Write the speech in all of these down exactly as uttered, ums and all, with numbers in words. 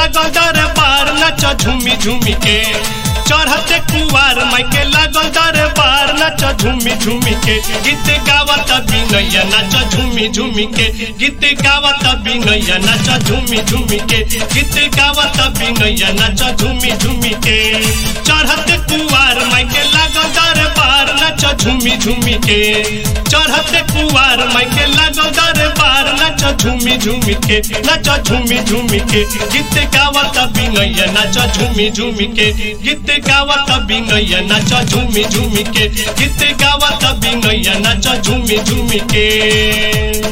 लागल दरबार नाच झूमी झूमी के चढ़ते कुवार माई के लागल दरबार नाच झूमी झूमी के गीत गावत बिनैया नाच झूमी झूमी के गीत गावत बिनैया नाच झूमी झूमी के गीत गावत बिनैया नाच झूमी झूमी के चढ़ते कुवार माई के लागल दरबार नाच झूमी झूमी के चढ़ते कुवार माई के लागल दरबार नाच झूमी झूमी के नाच झूमी झूमी के गीत गावत बिनैया नाच झूमी झूमी के गीत गावत बिनैया नाच झूमी झूमी के गीत गावत बिनैया नाच झूमी झूमी के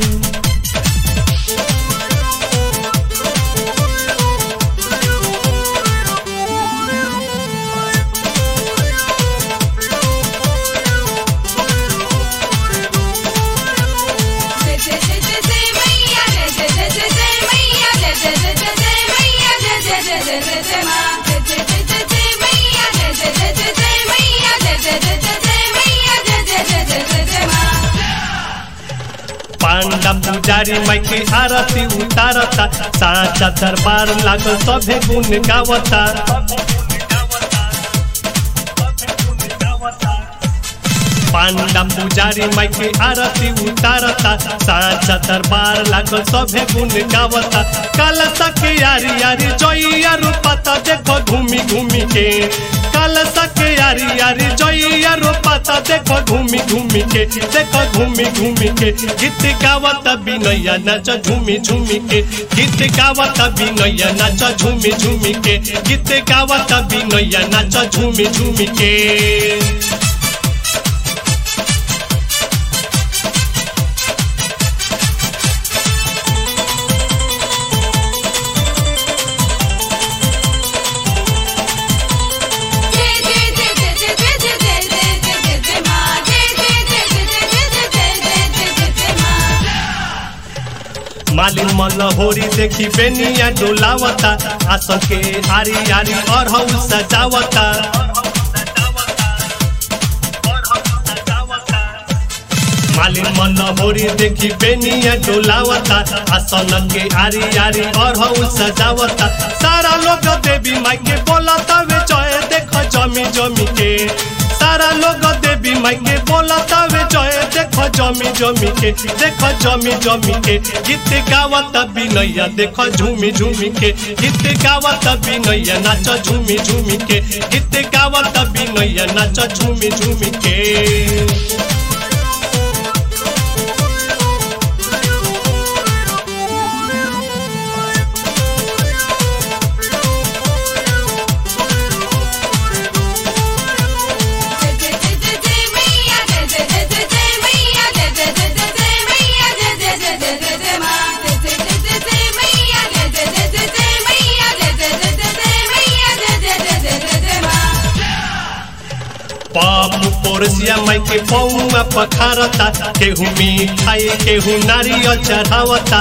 पांडा पुजारी माई के आरती उतारता साचा दरबार लागल सभे गुण गावता पांडा पुजारी माई के आरती उतारता साचा दरबार लागल सभे गुण गावता कलसा के यारी यारी जोइया रूपता देखो घूमी घूमी के कलसा के यारी यारी जोइया रूपता देखो घूमी घूमी के देखो घूमी घूमी के गीत गावत बिनैया नाच झूमी झूमी के गीत गावत बिनैया नाच झूमी झूमी के गीत गावत बिनैया नाच झूमी झूमी के मालिन मनहोरी देखी बेनिया डोलावता आसन के आरी आरी और हौ सजावता मालिन मनहोरी देखी बेनिया डोलावता आसन के आरी आरी और हौ सजावता सारा लोग देवी माई के बोलता वे जय देखो जमी जमी के सारा लोग देवी माई के बोलता वे जय देखो जमी जमी के देखो जमी जमी के गीत गावत बिनैया देखो झूमी झूमी के गीत गावत बिनैया नाच झूमी झूमी के गीत गावत बिनैया नाच झूमी झूमी के बाबू पोरसिया माई के पौआ पखारता केहू मिठाई केहू नारियल चढ़ावता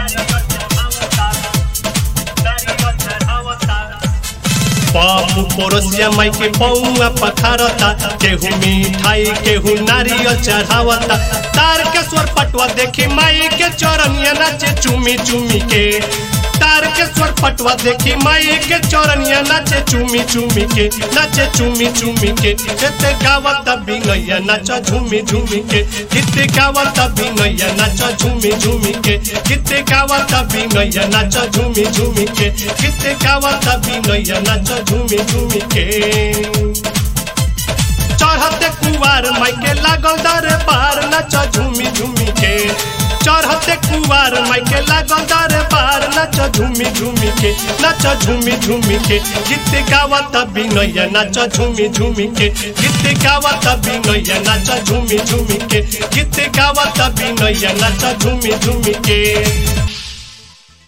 बाबू पोरसिया माई के पौआ पखारता केहू मिठाई केहू नारियल चढ़ावता तारकेश्वर पटवा देखी माई के चरनिया नाचे चूमी चूमी के तारकेश्वर पटवा देखी माई के चौरनिया नाचे चूमी चूमी के नाचे चूमी चूमी के गीत गावत बिनैया नाच झूमी झूमी के गीत गावत बिनैया नाच झूमी झूमी के गीत गावत बिनैया नाच झूमी झूमी के गीत गावत बिनैया नाच झूमी झूमी के चढ़ते कुवार माई के लागल दरबार नाच झूमी झूमी के चढ़ते कुवार माई के लागल दरबार नाच झूमी झूमी के नाच झूमी झूमी के गीत गावत बिनैया नाच झूमी झूमी के गीत गावत बिनैया नाच झूमी झूमी के गीत गावत बिनैया नाच झूमी झूमी के।